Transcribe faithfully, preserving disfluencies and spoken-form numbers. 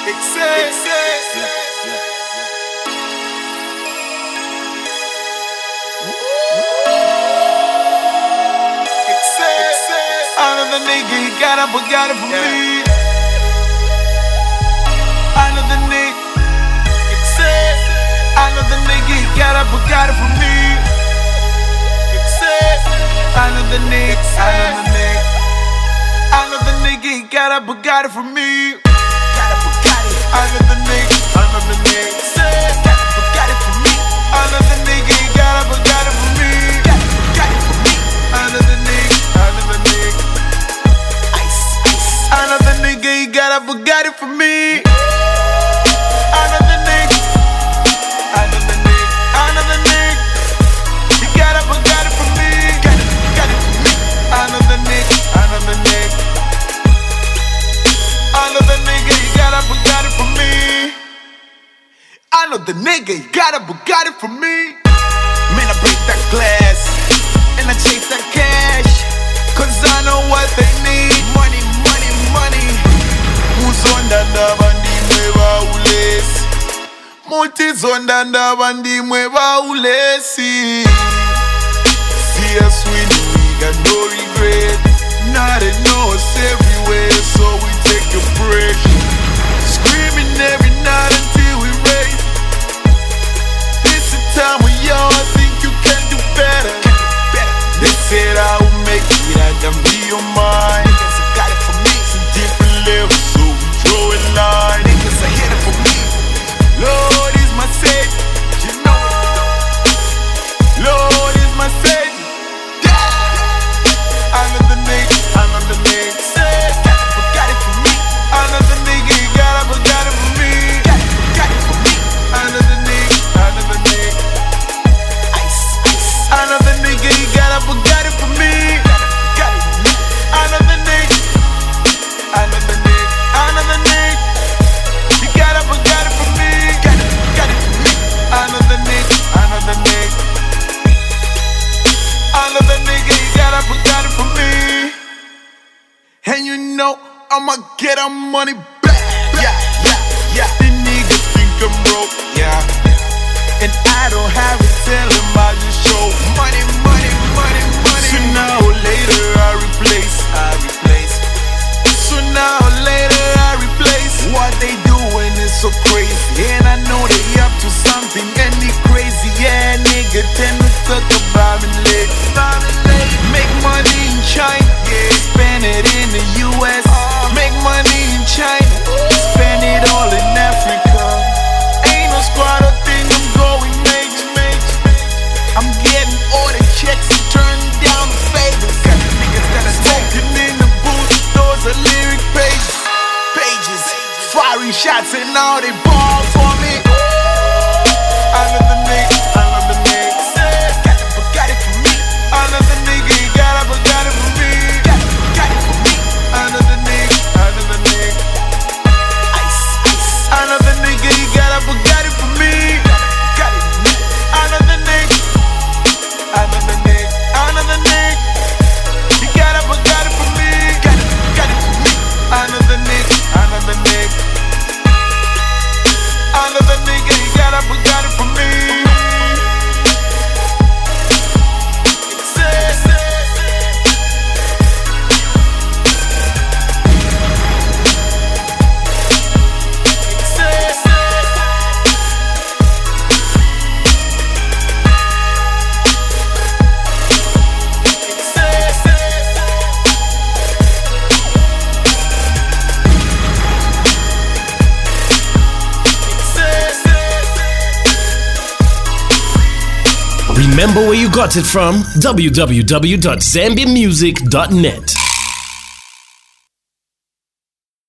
Another nigga, he got a Bugatti for me. Another nigga, another nigga, he got a Bugatti for me. Another nigga, another nigga, another nigga, he got a Bugatti for me. Another nigga, another nigga, got a Bugatti for me. Another nigga, he got a Bugatti for me. Another nigga, another nigga, another nigga, he got a Bugatti for me. Another nigga, another nigga, another nigga, he got a Bugatti for me. Got it, got it for me. Another nigga, another nigga, another nigga, he got a Bugatti for me. Another nigga, he got a Bugatti for me. Man, I break that glass and I chase that cash, cause I know what they need. Money, money, money. Muzonda ndaba ndimwe baulesi, Mutizonda ndaba ndimwe baulesi. See us winning, we got no regret. Now they know us everywhere, so we take a break. Screaming every night until we raise. This the time when y'all think you can do better. They said I will make it, I can be your mind. Niggas have got it for me. It's a different level, so we draw a line. Niggas are hit it for me. Lord is my savior, you know it. Lord is my savior. Yeah. Another nigga, another nigga, got a Bugatti for me. Another nigga, he got a Bugatti for me. Got a Bugatti for me. Another nigga, another nigga, ice, ice. Another nigga, he got a Bugatti for me. Another nigga, another nigga, another nigga, he got a Bugatti for me. Got it, got it for me. Another nigga, another nigga, another nigga, he got a Bugatti for me. And you know I'ma get our money back. Yeah, yeah, yeah. The nigga think I'm broke, yeah, and I don't have to tell him I just show money, money, money, money. So now or later I replace, I replace. So now or later I replace. What they doing is so crazy, and I know they up to something, and they crazy. Yeah, nigga tend to talk about me late. Make money in China, yeah, spend it in the U S. Make money in China, spend it all in Africa. Ain't no squad or thing, I'm going major, major. I'm getting all the checks and turning down the favors. Got the niggas that are smoking in the booth, those are lyric pages, pages. Firing shots and now they ball for me. Another nigga, another nigga, got the Bugatti for me. Another nigga, he got a Bugatti for me. Got the Bugatti for me. Another nigga, another nigga, ice, ice. Another nigga, he got a Bugatti for me. Got it, another nigga, another nigga, another nigga, he got a Bugatti for me. Got it, got it for me. Another nigga, another nigga, another nigga, he got a Bugatti for me. Remember where you got it from? w w w dot zambia music dot net.